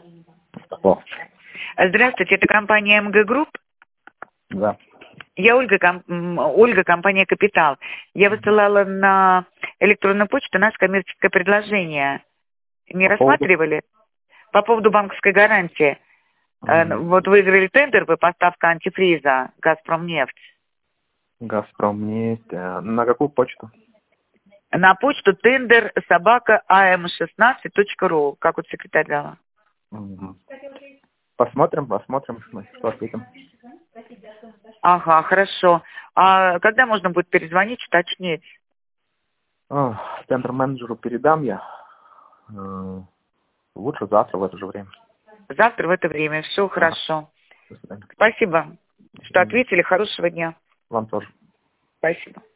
О, Здравствуйте, это компания МГ Групп. да. Я Ольга, компания «Капитал». Я высылала на электронную почту наше коммерческое предложение. Не По поводу? рассматривали? По поводу банковской гарантии. Вот выиграли тендер по поставке антифриза «Газпромнефть». «Газпромнефть». На какую почту? На почту tender@am16.ru, как вот секретарь дала. Мгм. Посмотрим, что ответим. Ага, хорошо. А когда можно будет перезвонить, уточнить? Тендер-менеджеру передам я. Лучше завтра в это же время. Завтра в это время. Все хорошо. До свидания. Спасибо, что ответили. Хорошего дня. Вам тоже. Спасибо.